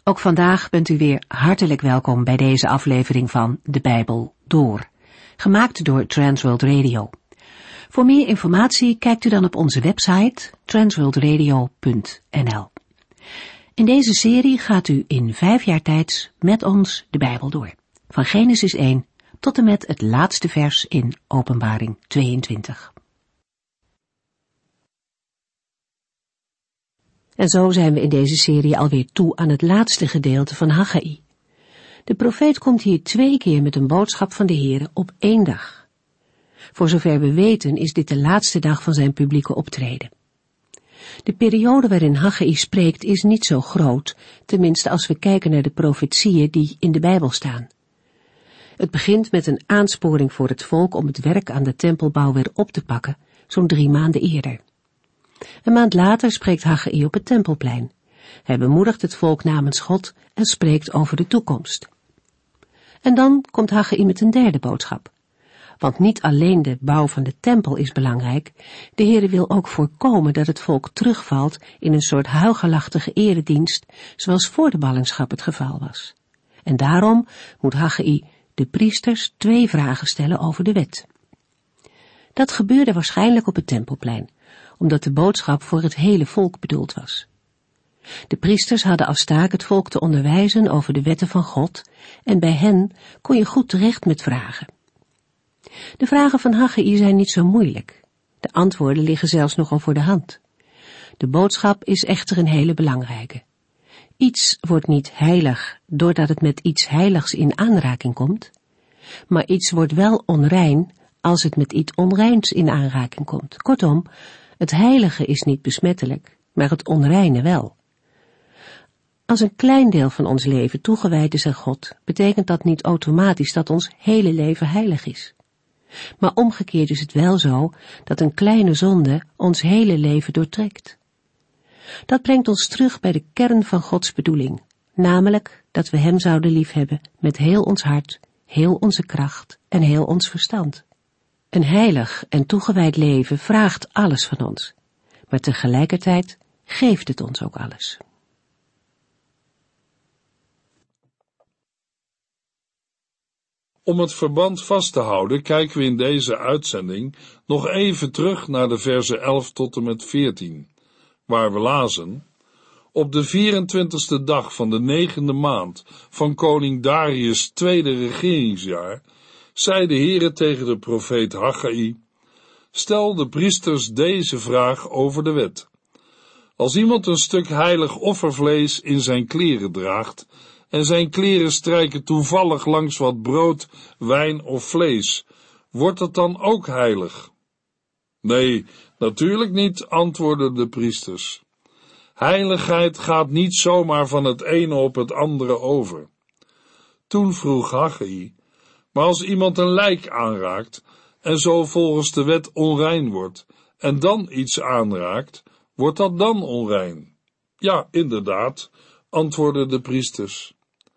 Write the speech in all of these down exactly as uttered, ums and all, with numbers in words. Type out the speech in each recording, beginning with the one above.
Ook vandaag bent u weer hartelijk welkom bij deze aflevering van De Bijbel Door, gemaakt door Transworld Radio. Voor meer informatie kijkt u dan op onze website transworld radio punt n l. In deze serie gaat u in vijf jaar tijd met ons de Bijbel door, van Genesis één tot en met het laatste vers in Openbaring tweeëntwintig. En zo zijn we in deze serie alweer toe aan het laatste gedeelte van Haggai. De profeet komt hier twee keer met een boodschap van de Heere op één dag. Voor zover we weten is dit de laatste dag van zijn publieke optreden. De periode waarin Haggai spreekt is niet zo groot, tenminste als we kijken naar de profetieën die in de Bijbel staan. Het begint met een aansporing voor het volk om het werk aan de tempelbouw weer op te pakken, zo'n drie maanden eerder. Een maand later spreekt Haggai op het tempelplein. Hij bemoedigt het volk namens God en spreekt over de toekomst. En dan komt Haggai met een derde boodschap. Want niet alleen de bouw van de tempel is belangrijk, de Heere wil ook voorkomen dat het volk terugvalt in een soort huichelachtige eredienst, zoals voor de ballingschap het geval was. En daarom moet Haggai de priesters twee vragen stellen over de wet. Dat gebeurde waarschijnlijk op het tempelplein, omdat de boodschap voor het hele volk bedoeld was. De priesters hadden als taak het volk te onderwijzen over de wetten van God, en bij hen kon je goed terecht met vragen. De vragen van Haggai zijn niet zo moeilijk. De antwoorden liggen zelfs nogal voor de hand. De boodschap is echter een hele belangrijke. Iets wordt niet heilig doordat het met iets heiligs in aanraking komt, maar iets wordt wel onrein als het met iets onreins in aanraking komt. Kortom, het heilige is niet besmettelijk, maar het onreine wel. Als een klein deel van ons leven toegewijd is aan God, betekent dat niet automatisch dat ons hele leven heilig is. Maar omgekeerd is het wel zo dat een kleine zonde ons hele leven doortrekt. Dat brengt ons terug bij de kern van Gods bedoeling, namelijk dat we Hem zouden liefhebben met heel ons hart, heel onze kracht en heel ons verstand. Een heilig en toegewijd leven vraagt alles van ons, maar tegelijkertijd geeft het ons ook alles. Om het verband vast te houden, kijken we in deze uitzending nog even terug naar de verzen elf tot en met veertien, waar we lazen: op de vierentwintigste dag van de negende maand van koning Darius' tweede regeringsjaar, zei de Heere tegen de profeet Haggai: stel de priesters deze vraag over de wet. Als iemand een stuk heilig offervlees in zijn kleren draagt, en zijn kleren strijken toevallig langs wat brood, wijn of vlees, wordt het dan ook heilig? Nee, natuurlijk niet, antwoordden de priesters. Heiligheid gaat niet zomaar van het ene op het andere over. Toen vroeg Haggai: maar als iemand een lijk aanraakt en zo volgens de wet onrein wordt, en dan iets aanraakt, wordt dat dan onrein? Ja, inderdaad, antwoordden de priesters.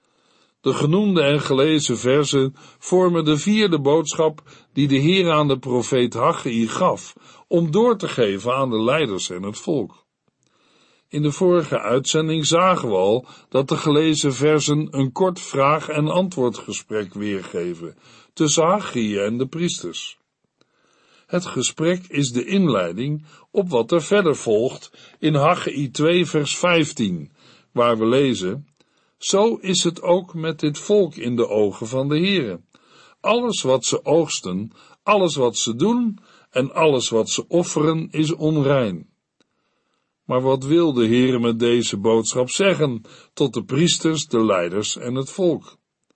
De genoemde en gelezen verzen vormen de vierde boodschap die de Heer aan de profeet Haggai gaf, om door te geven aan de leiders en het volk. In de vorige uitzending zagen we al dat de gelezen verzen een kort vraag- en antwoordgesprek weergeven tussen Haggai en de priesters. Het gesprek is de inleiding op wat er verder volgt in Haggai twee vers vijftien, waar we lezen: zo is het ook met dit volk in de ogen van de Heere. Alles wat ze oogsten, alles wat ze doen en alles wat ze offeren is onrein. Maar wat wil de Heere met deze boodschap zeggen tot de priesters, de leiders en het volk?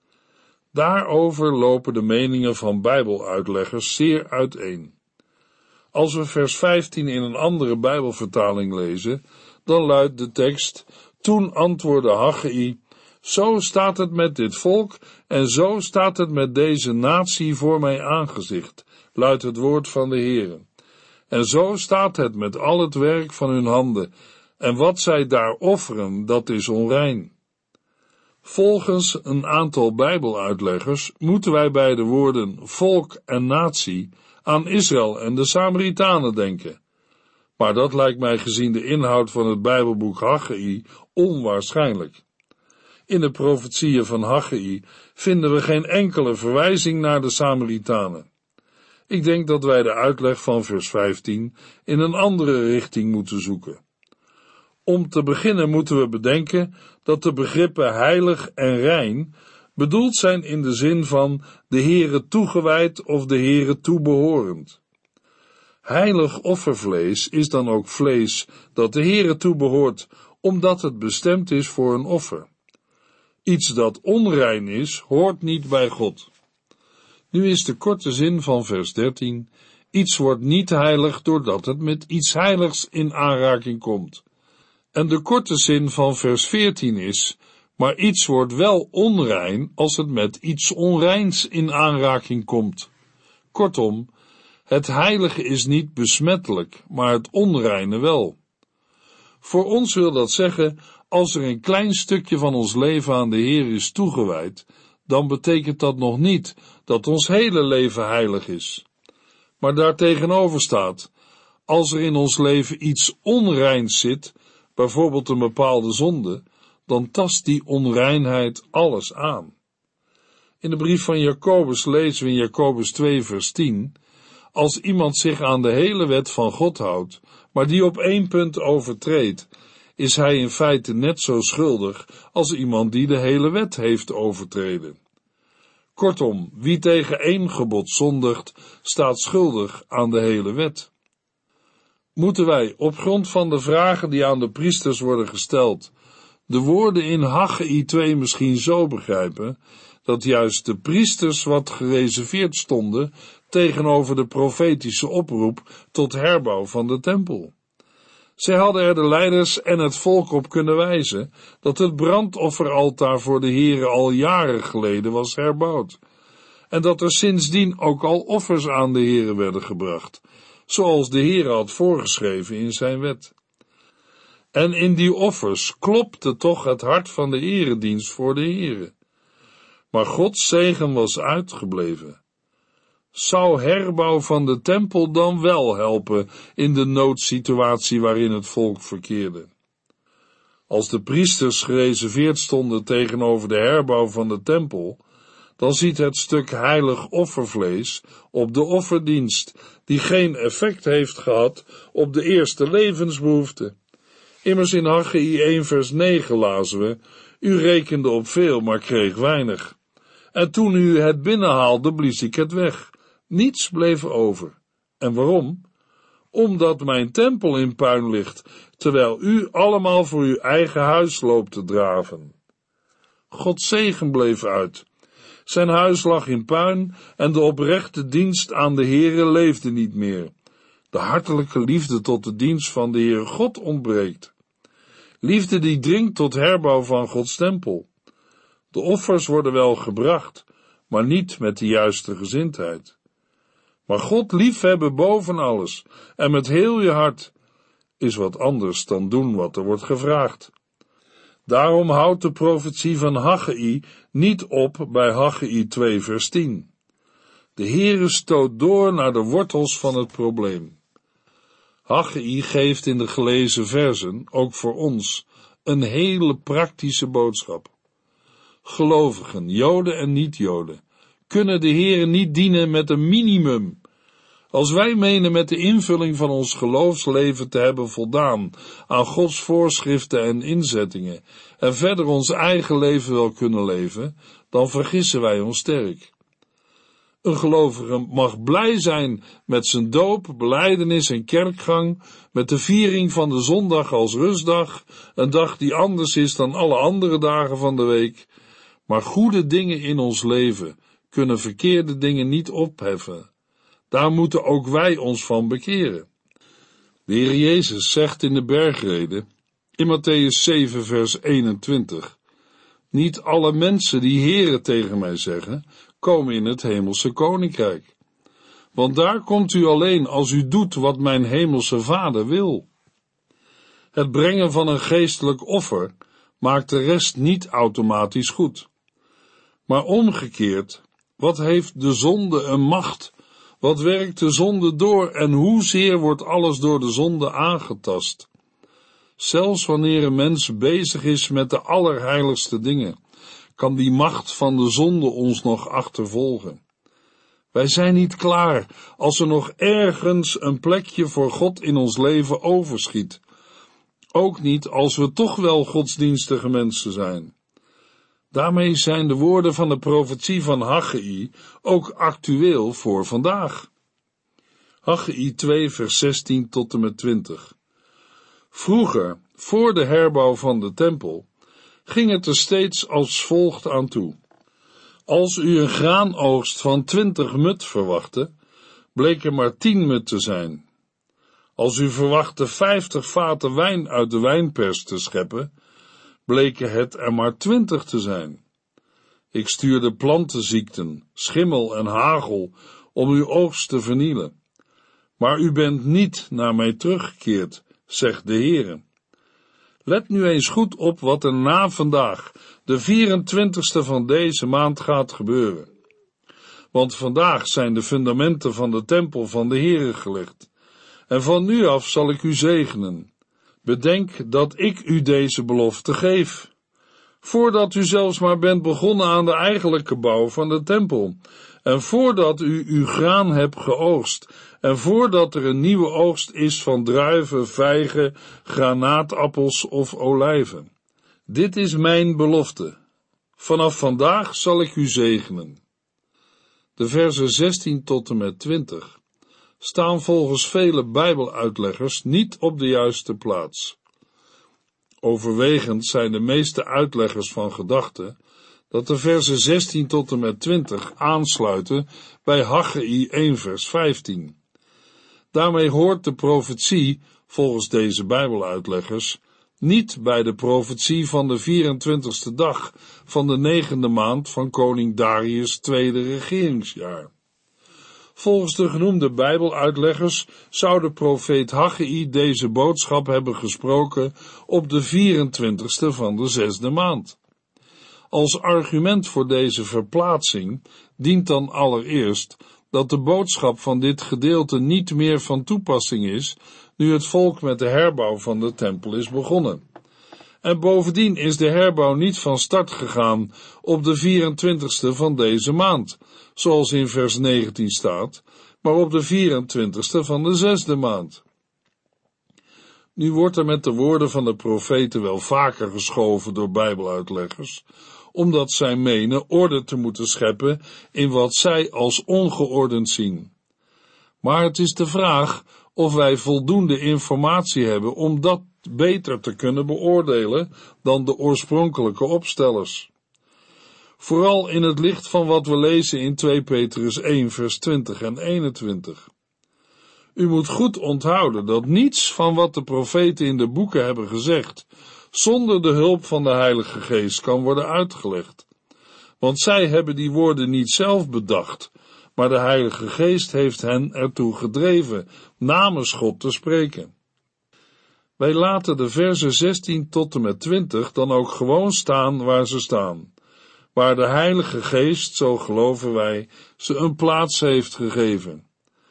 Daarover lopen de meningen van Bijbeluitleggers zeer uiteen. Als we vers vijftien in een andere Bijbelvertaling lezen, dan luidt de tekst: toen antwoordde Haggai: zo staat het met dit volk en zo staat het met deze natie voor mijn aangezicht, luidt het woord van de Heere. En zo staat het met al het werk van hun handen, en wat zij daar offeren, dat is onrein. Volgens een aantal Bijbeluitleggers moeten wij bij de woorden volk en natie aan Israël en de Samaritanen denken. Maar dat lijkt mij gezien de inhoud van het Bijbelboek Haggai onwaarschijnlijk. In de profetieën van Haggai vinden we geen enkele verwijzing naar de Samaritanen. Ik denk dat wij de uitleg van vers vijftien in een andere richting moeten zoeken. Om te beginnen moeten we bedenken dat de begrippen heilig en rein bedoeld zijn in de zin van de Heere toegewijd of de Heere toebehorend. Heilig offervlees is dan ook vlees dat de Heere toebehoort, omdat het bestemd is voor een offer. Iets dat onrein is, hoort niet bij God. Nu is de korte zin van vers dertien, iets wordt niet heilig doordat het met iets heiligs in aanraking komt. En de korte zin van vers veertien is, maar iets wordt wel onrein als het met iets onreins in aanraking komt. Kortom, het heilige is niet besmettelijk, maar het onreine wel. Voor ons wil dat zeggen, als er een klein stukje van ons leven aan de Heer is toegewijd, dan betekent dat nog niet dat ons hele leven heilig is. Maar daartegenover staat, als er in ons leven iets onreins zit, bijvoorbeeld een bepaalde zonde, dan tast die onreinheid alles aan. In de brief van Jacobus lezen we in Jacobus twee vers tien, als iemand zich aan de hele wet van God houdt, maar die op één punt overtreedt, is hij in feite net zo schuldig als iemand die de hele wet heeft overtreden. Kortom, wie tegen één gebod zondigt, staat schuldig aan de hele wet. Moeten wij, op grond van de vragen die aan de priesters worden gesteld, de woorden in Haggai twee misschien zo begrijpen, dat juist de priesters wat gereserveerd stonden tegenover de profetische oproep tot herbouw van de tempel. Zij hadden er de leiders en het volk op kunnen wijzen dat het brandofferaltaar voor de Heere al jaren geleden was herbouwd, en dat er sindsdien ook al offers aan de Heere werden gebracht, zoals de Heere had voorgeschreven in zijn wet. En in die offers klopte toch het hart van de eredienst voor de Heere. Maar Gods zegen was uitgebleven. Zou herbouw van de tempel dan wel helpen in de noodsituatie waarin het volk verkeerde? Als de priesters gereserveerd stonden tegenover de herbouw van de tempel, dan ziet het stuk heilig offervlees op de offerdienst, die geen effect heeft gehad op de eerste levensbehoeften. Immers in Haggai één vers negen lazen we, u rekende op veel, maar kreeg weinig. En toen u het binnenhaalde, blies ik het weg. Niets bleef over. En waarom? Omdat mijn tempel in puin ligt, terwijl u allemaal voor uw eigen huis loopt te draven. Gods zegen bleef uit. Zijn huis lag in puin en de oprechte dienst aan de Heere leefde niet meer. De hartelijke liefde tot de dienst van de Heere God ontbreekt. Liefde die dringt tot herbouw van Gods tempel. De offers worden wel gebracht, maar niet met de juiste gezindheid. Maar God liefhebben boven alles en met heel je hart is wat anders dan doen wat er wordt gevraagd. Daarom houdt de profetie van Haggai niet op bij Haggai twee vers tien. De Heere stoot door naar de wortels van het probleem. Haggai geeft in de gelezen versen, ook voor ons, een hele praktische boodschap. Gelovigen, Joden en niet-Joden, kunnen de Heere niet dienen met een minimum. Als wij menen met de invulling van ons geloofsleven te hebben voldaan aan Gods voorschriften en inzettingen en verder ons eigen leven wel kunnen leven, dan vergissen wij ons sterk. Een gelovige mag blij zijn met zijn doop, belijdenis en kerkgang, met de viering van de zondag als rustdag, een dag die anders is dan alle andere dagen van de week, maar goede dingen in ons leven kunnen verkeerde dingen niet opheffen. Daar moeten ook wij ons van bekeren. De Heer Jezus zegt in de bergrede, in Mattheüs zeven vers eenentwintig, niet alle mensen die Heere tegen mij zeggen, komen in het hemelse koninkrijk. Want daar komt u alleen als u doet wat mijn hemelse Vader wil. Het brengen van een geestelijk offer maakt de rest niet automatisch goed. Maar omgekeerd, wat heeft de zonde een macht? Wat werkt de zonde door en hoezeer wordt alles door de zonde aangetast? Zelfs wanneer een mens bezig is met de allerheiligste dingen, kan die macht van de zonde ons nog achtervolgen. Wij zijn niet klaar als er nog ergens een plekje voor God in ons leven overschiet. Ook niet als we toch wel godsdienstige mensen zijn. Daarmee zijn de woorden van de profetie van Haggai ook actueel voor vandaag. Haggai twee vers zestien tot en met twintig. Vroeger, voor de herbouw van de tempel, ging het er steeds als volgt aan toe. Als u een graanoogst van twintig mut verwachtte, bleek er maar tien mut te zijn. Als u verwachtte vijftig vaten wijn uit de wijnpers te scheppen, bleken het er maar twintig te zijn. Ik stuurde plantenziekten, schimmel en hagel om uw oogst te vernielen. Maar u bent niet naar mij teruggekeerd, zegt de Heere. Let nu eens goed op wat er na vandaag, de vierentwintigste van deze maand, gaat gebeuren. Want vandaag zijn de fundamenten van de tempel van de Heere gelegd. En van nu af zal ik u zegenen. Bedenk dat ik u deze belofte geef. Voordat u zelfs maar bent begonnen aan de eigenlijke bouw van de tempel, en voordat u uw graan hebt geoogst, en voordat er een nieuwe oogst is van druiven, vijgen, granaatappels of olijven. Dit is mijn belofte. Vanaf vandaag zal ik u zegenen. De versen zestien tot en met twintig staan volgens vele Bijbeluitleggers niet op de juiste plaats. Overwegend zijn de meeste uitleggers van gedachte dat de versen zestien tot en met twintig aansluiten bij Haggai één vers vijftien. Daarmee hoort de profetie, volgens deze Bijbeluitleggers, niet bij de profetie van de vierentwintigste dag van de negende maand van koning Darius' tweede regeringsjaar. Volgens de genoemde Bijbeluitleggers zou de profeet Haggai deze boodschap hebben gesproken op de vierentwintigste van de zesde maand. Als argument voor deze verplaatsing dient dan allereerst dat de boodschap van dit gedeelte niet meer van toepassing is, nu het volk met de herbouw van de tempel is begonnen. En bovendien is de herbouw niet van start gegaan op de vierentwintigste van deze maand, zoals in vers negentien staat, maar op de vierentwintigste van de zesde maand. Nu wordt er met de woorden van de profeten wel vaker geschoven door Bijbeluitleggers, omdat zij menen orde te moeten scheppen in wat zij als ongeordend zien. Maar het is de vraag of wij voldoende informatie hebben om dat beter te kunnen beoordelen dan de oorspronkelijke opstellers. Vooral in het licht van wat we lezen in twee Petrus één vers twintig en eenentwintig. U moet goed onthouden dat niets van wat de profeten in de boeken hebben gezegd zonder de hulp van de Heilige Geest kan worden uitgelegd. Want zij hebben die woorden niet zelf bedacht, maar de Heilige Geest heeft hen ertoe gedreven namens God te spreken. Wij laten de versen zestien tot en met twintig dan ook gewoon staan waar ze staan, waar de Heilige Geest, zo geloven wij, ze een plaats heeft gegeven.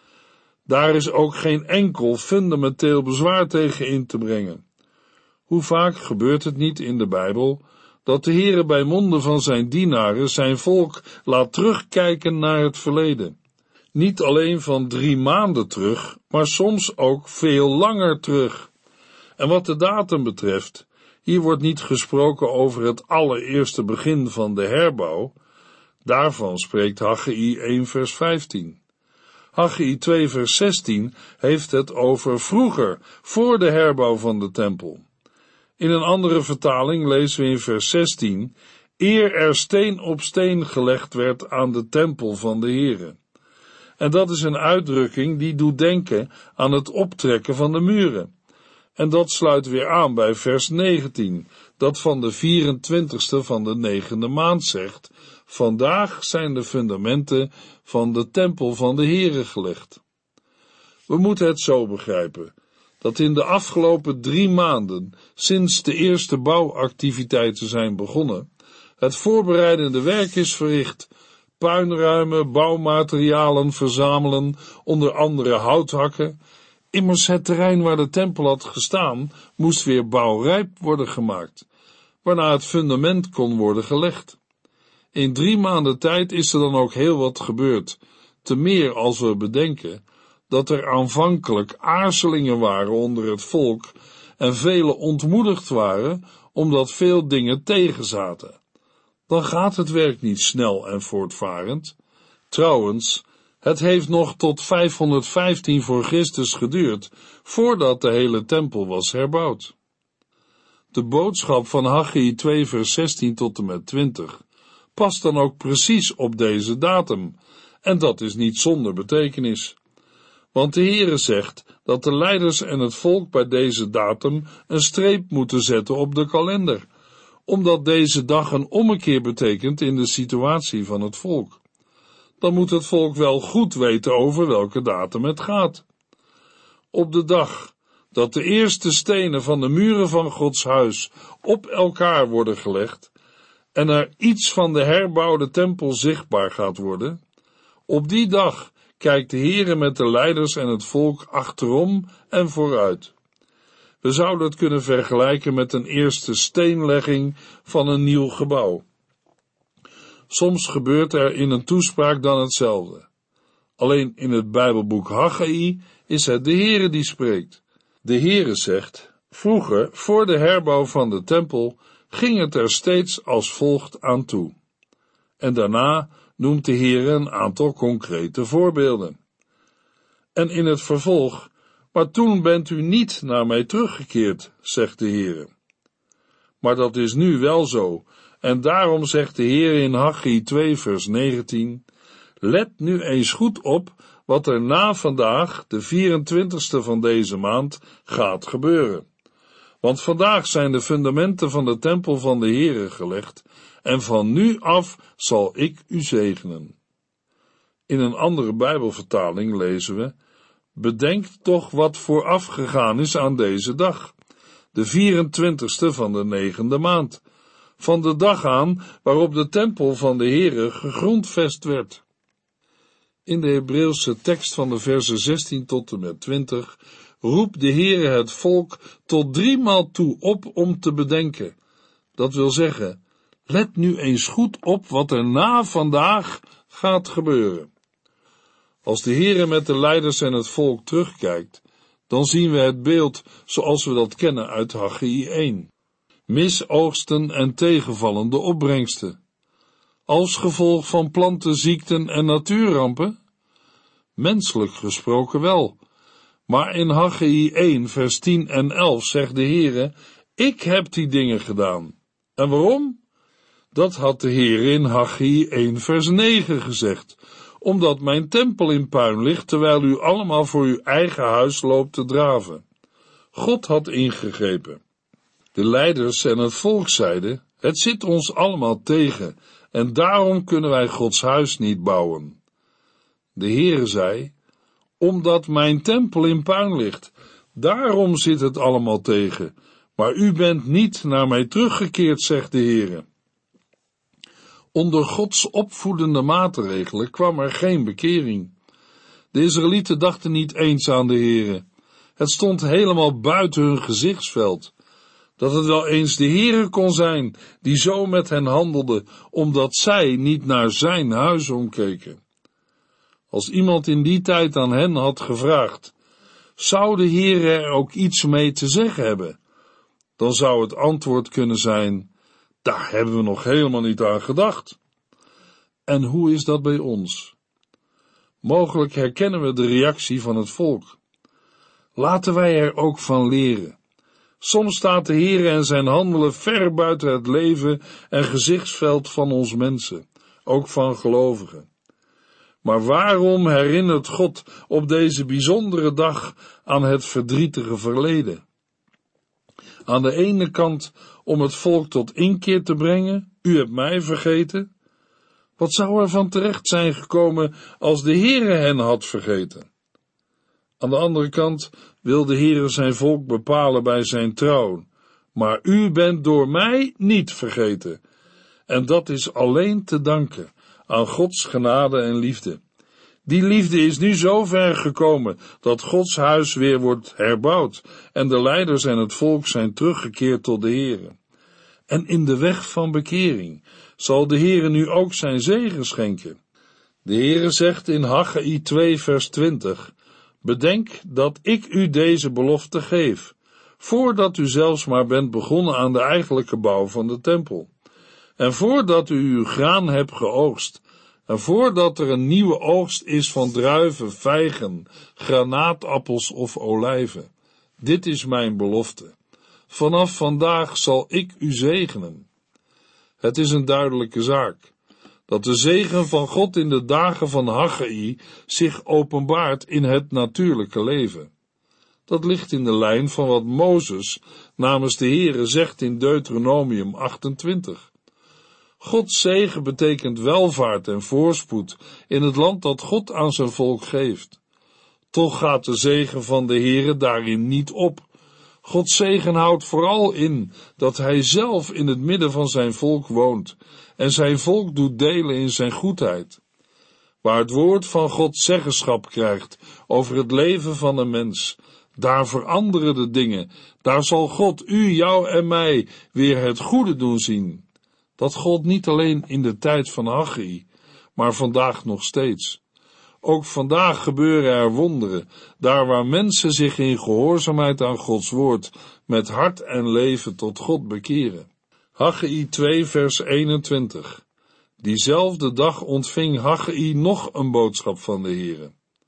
Daar is ook geen enkel fundamenteel bezwaar tegen in te brengen. Hoe vaak gebeurt het niet in de Bijbel dat de Heere bij monden van zijn dienaren zijn volk laat terugkijken naar het verleden. Niet alleen van drie maanden terug, maar soms ook veel langer terug. En wat de datum betreft, hier wordt niet gesproken over het allereerste begin van de herbouw. Daarvan spreekt Haggai één vers vijftien. Haggai twee vers zestien heeft het over vroeger, voor de herbouw van de tempel. In een andere vertaling lezen we in vers zestien, eer er steen op steen gelegd werd aan de tempel van de Heere. En dat is een uitdrukking die doet denken aan het optrekken van de muren. En dat sluit weer aan bij vers negentien, dat van de vierentwintigste van de negende maand zegt, vandaag zijn de fundamenten van de tempel van de Heere gelegd. We moeten het zo begrijpen, dat in de afgelopen drie maanden, sinds de eerste bouwactiviteiten zijn begonnen, het voorbereidende werk is verricht, puinruimen, bouwmaterialen verzamelen, onder andere houthakken, Immers het terrein waar de tempel had gestaan, moest weer bouwrijp worden gemaakt, waarna het fundament kon worden gelegd. In drie maanden tijd is er dan ook heel wat gebeurd, te meer als we bedenken dat er aanvankelijk aarzelingen waren onder het volk en velen ontmoedigd waren omdat veel dingen tegenzaten. Dan gaat het werk niet snel en voortvarend. Trouwens, het heeft nog tot vijfhonderdvijftien voor Christus geduurd, voordat de hele tempel was herbouwd. De boodschap van Haggai twee vers zestien tot en met twintig past dan ook precies op deze datum, en dat is niet zonder betekenis. Want de Heere zegt dat de leiders en het volk bij deze datum een streep moeten zetten op de kalender, omdat deze dag een ommekeer betekent in de situatie van het volk. Dan moet het volk wel goed weten over welke datum het gaat. Op de dag dat de eerste stenen van de muren van Gods huis op elkaar worden gelegd en er iets van de herbouwde tempel zichtbaar gaat worden, op die dag kijkt de Heere met de leiders en het volk achterom en vooruit. We zouden het kunnen vergelijken met een eerste steenlegging van een nieuw gebouw. Soms gebeurt er in een toespraak dan hetzelfde. Alleen in het Bijbelboek Haggai is het de Heere die spreekt. De Heere zegt, vroeger, voor de herbouw van de tempel, ging het er steeds als volgt aan toe. En daarna noemt de Heere een aantal concrete voorbeelden. En in het vervolg, maar toen bent u niet naar mij teruggekeerd, zegt de Heere. Maar dat is nu wel zo, en daarom zegt de Heere in Haggai twee vers negentien, let nu eens goed op wat er na vandaag, de vierentwintigste van deze maand, gaat gebeuren. Want vandaag zijn de fundamenten van de tempel van de Heere gelegd, en van nu af zal ik u zegenen. In een andere Bijbelvertaling lezen we, bedenk toch wat voorafgegaan is aan deze dag, de vierentwintigste van de negende maand, van de dag aan waarop de tempel van de Heere gegrondvest werd. In de Hebreeuwse tekst van de versen zestien tot en met twintig roept de Heere het volk tot driemaal toe op om te bedenken. Dat wil zeggen, let nu eens goed op wat er na vandaag gaat gebeuren. Als de Heere met de leiders en het volk terugkijkt, dan zien we het beeld zoals we dat kennen uit Haggai één. Misoogsten en tegenvallende opbrengsten. Als gevolg van plantenziekten en natuurrampen? Menselijk gesproken wel. Maar in Haggai één vers tien en elf zegt de Heere, ik heb die dingen gedaan. En waarom? Dat had de Heere in Haggai één vers negen gezegd, omdat mijn tempel in puin ligt, terwijl u allemaal voor uw eigen huis loopt te draven. God had ingegrepen. De leiders en het volk zeiden, het zit ons allemaal tegen, en daarom kunnen wij Gods huis niet bouwen. De Heere zei, omdat mijn tempel in puin ligt, daarom zit het allemaal tegen, maar u bent niet naar mij teruggekeerd, zegt de Heere. Onder Gods opvoedende maatregelen kwam er geen bekering. De Israëlieten dachten niet eens aan de Heere. Het stond helemaal buiten hun gezichtsveld. Dat het wel eens de Heere kon zijn die zo met hen handelde, omdat zij niet naar zijn huis omkeken. Als iemand in die tijd aan hen had gevraagd, zou de Heere er ook iets mee te zeggen hebben? Dan zou het antwoord kunnen zijn, daar hebben we nog helemaal niet aan gedacht. En hoe is dat bij ons? Mogelijk herkennen we de reactie van het volk. Laten wij er ook van leren. Soms staat de Heere en zijn handelen ver buiten het leven en gezichtsveld van ons mensen, ook van gelovigen. Maar waarom herinnert God op deze bijzondere dag aan het verdrietige verleden? Aan de ene kant om het volk tot inkeer te brengen, u hebt mij vergeten. Wat zou er van terecht zijn gekomen als de Heere hen had vergeten? Aan de andere kant wil de Heere zijn volk bepalen bij zijn trouw, maar u bent door mij niet vergeten. En dat is alleen te danken aan Gods genade en liefde. Die liefde is nu zo ver gekomen dat Gods huis weer wordt herbouwd en de leiders en het volk zijn teruggekeerd tot de Heere. En in de weg van bekering zal de Heere nu ook zijn zegen schenken. De Heere zegt in Haggai twee vers twintig, bedenk dat ik u deze belofte geef, voordat u zelfs maar bent begonnen aan de eigenlijke bouw van de tempel. En voordat u uw graan hebt geoogst, en voordat er een nieuwe oogst is van druiven, vijgen, granaatappels of olijven. Dit is mijn belofte. Vanaf vandaag zal ik u zegenen. Het is een duidelijke zaak, dat de zegen van God in de dagen van Haggai zich openbaart in het natuurlijke leven. Dat ligt in de lijn van wat Mozes namens de Heere zegt in Deuteronomium achtentwintig. Gods zegen betekent welvaart en voorspoed in het land dat God aan zijn volk geeft. Toch gaat de zegen van de Heere daarin niet op. Gods zegen houdt vooral in dat hij zelf in het midden van zijn volk woont en zijn volk doet delen in zijn goedheid. Waar het woord van God zeggenschap krijgt over het leven van een mens, daar veranderen de dingen, daar zal God u, jou en mij weer het goede doen zien. Dat gold niet alleen in de tijd van Haggai, maar vandaag nog steeds. Ook vandaag gebeuren er wonderen, daar waar mensen zich in gehoorzaamheid aan Gods woord met hart en leven tot God bekeren. Haggai twee vers eenentwintig. Diezelfde dag ontving Haggai nog een boodschap van de Heere.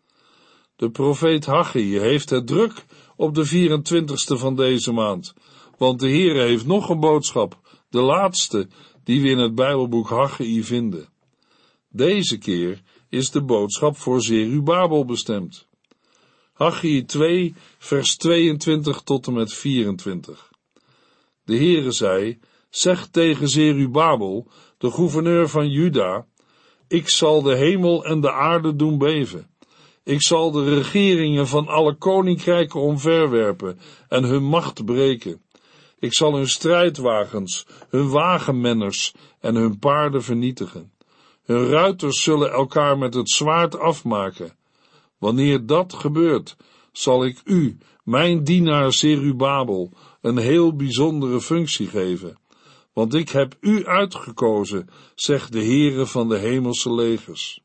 De profeet Haggai heeft het druk op de vierentwintigste van deze maand, want de Heere heeft nog een boodschap, de laatste, die we in het Bijbelboek Haggai vinden. Deze keer is de boodschap voor Zerubabel bestemd. Haggai twee, vers tweeëntwintig tot en met vierentwintig. De Heere zei, zeg tegen Zerubabel, de gouverneur van Juda, ik zal de hemel en de aarde doen beven. Ik zal de regeringen van alle koninkrijken omverwerpen en hun macht breken. Ik zal hun strijdwagens, hun wagenmenners en hun paarden vernietigen. Hun ruiters zullen elkaar met het zwaard afmaken. Wanneer dat gebeurt, zal ik u, mijn dienaar Zerubabel, een heel bijzondere functie geven. Want ik heb u uitgekozen, zegt de Heere van de hemelse legers.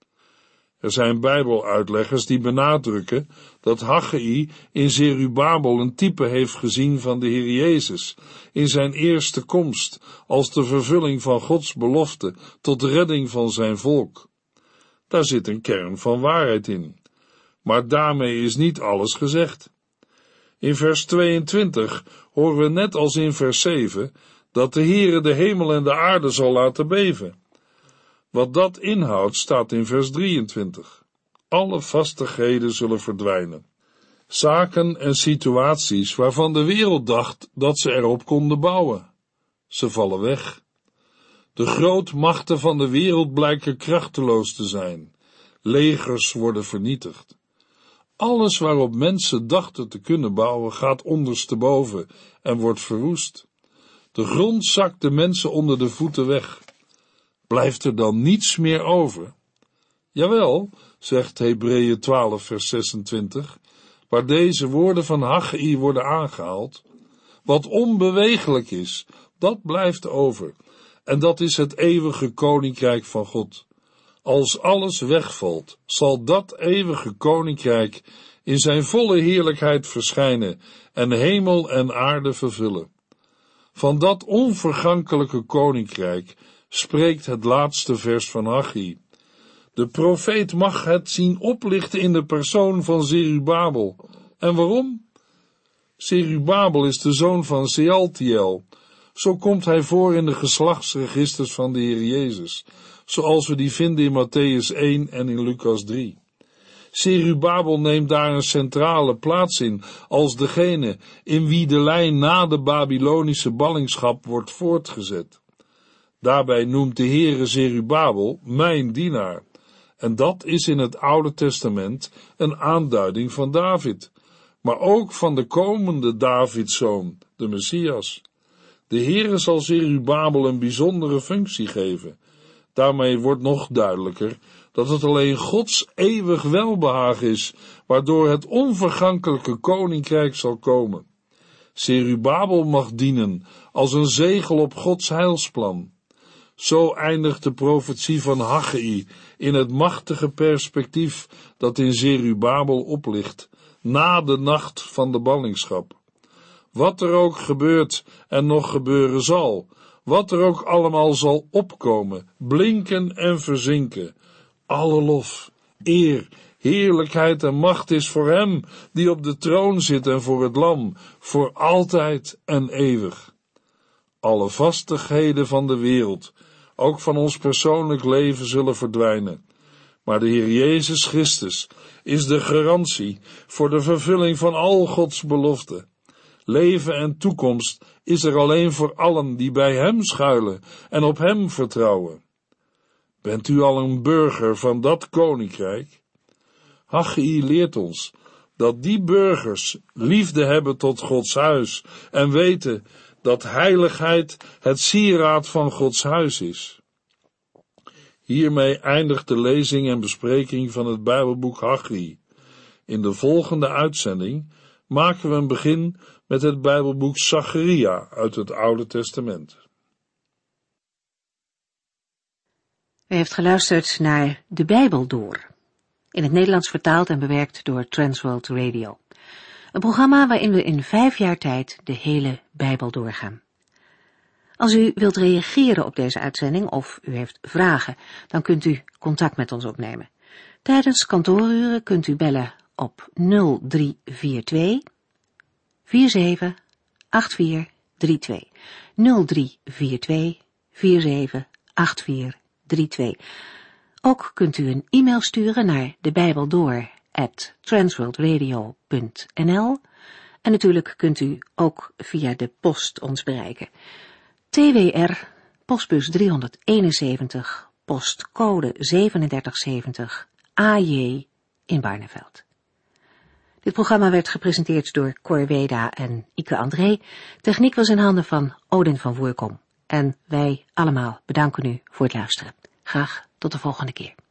Er zijn Bijbeluitleggers die benadrukken dat Haggai in Zerubabel een type heeft gezien van de Heer Jezus in zijn eerste komst als de vervulling van Gods belofte tot redding van zijn volk. Daar zit een kern van waarheid in, maar daarmee is niet alles gezegd. In vers tweeëntwintig horen we net als in vers zeven dat de Heere de hemel en de aarde zal laten beven. Wat dat inhoudt staat in vers drieëntwintig. Alle vastigheden zullen verdwijnen. Zaken en situaties waarvan de wereld dacht dat ze erop konden bouwen. Ze vallen weg. De grootmachten van de wereld blijken krachteloos te zijn. Legers worden vernietigd. Alles waarop mensen dachten te kunnen bouwen gaat ondersteboven en wordt verwoest. De grond zakt de mensen onder de voeten weg. Blijft er dan niets meer over? Jawel, zegt Hebreeën twaalf vers zesentwintig, waar deze woorden van Haggai worden aangehaald. Wat onbewegelijk is, dat blijft over, en dat is het eeuwige koninkrijk van God. Als alles wegvalt, zal dat eeuwige koninkrijk in zijn volle heerlijkheid verschijnen en hemel en aarde vervullen. Van dat onvergankelijke koninkrijk spreekt het laatste vers van Haggai. De profeet mag het zien oplichten in de persoon van Zerubabel. En waarom? Zerubabel is de zoon van Sealtiel. Zo komt hij voor in de geslachtsregisters van de Heer Jezus, zoals we die vinden in Matthäus één en in Lucas drie. Zerubabel neemt daar een centrale plaats in, als degene in wie de lijn na de Babylonische ballingschap wordt voortgezet. Daarbij noemt de Heere Zerubabel mijn dienaar. En dat is in het Oude Testament een aanduiding van David, maar ook van de komende Davidszoon, de Messias. De Heere zal Zerubabel een bijzondere functie geven. Daarmee wordt nog duidelijker dat het alleen Gods eeuwig welbehagen is, waardoor het onvergankelijke koninkrijk zal komen. Zerubabel mag dienen als een zegel op Gods heilsplan. Zo eindigt de profetie van Haggai in het machtige perspectief dat in Zerubabel oplicht, na de nacht van de ballingschap. Wat er ook gebeurt en nog gebeuren zal, wat er ook allemaal zal opkomen, blinken en verzinken, alle lof, eer, heerlijkheid en macht is voor hem die op de troon zit en voor het lam, voor altijd en eeuwig. Alle vastigheden van de wereld, ook van ons persoonlijk leven, zullen verdwijnen. Maar de Heer Jezus Christus is de garantie voor de vervulling van al Gods beloften. Leven en toekomst is er alleen voor allen die bij hem schuilen en op hem vertrouwen. Bent u al een burger van dat koninkrijk? Haggai leert ons dat die burgers liefde hebben tot Gods huis en weten dat heiligheid het sieraad van Gods huis is. Hiermee eindigt de lezing en bespreking van het Bijbelboek Haggai. In de volgende uitzending maken we een begin met het Bijbelboek Zacharia uit het Oude Testament. U heeft geluisterd naar De Bijbel Door, in het Nederlands vertaald en bewerkt door Transworld Radio. Een programma waarin we in vijf jaar tijd de hele Bijbel doorgaan. Als u wilt reageren op deze uitzending of u heeft vragen, dan kunt u contact met ons opnemen. Tijdens kantooruren kunt u bellen op nul drie vier twee, vier zeven acht vier drie twee. nul drie vier twee, vier zeven acht vier drie twee. Ook kunt u een e-mail sturen naar debijbeldoor at transworldradio punt n l en natuurlijk kunt u ook via de post ons bereiken. T W R, postbus driehonderdeenenzeventig, postcode zevenendertig zeventig, A J in Barneveld. Dit programma werd gepresenteerd door Cor Weda en Ike André. Techniek was in handen van Odin van Voerkom. En wij allemaal bedanken u voor het luisteren. Graag tot de volgende keer.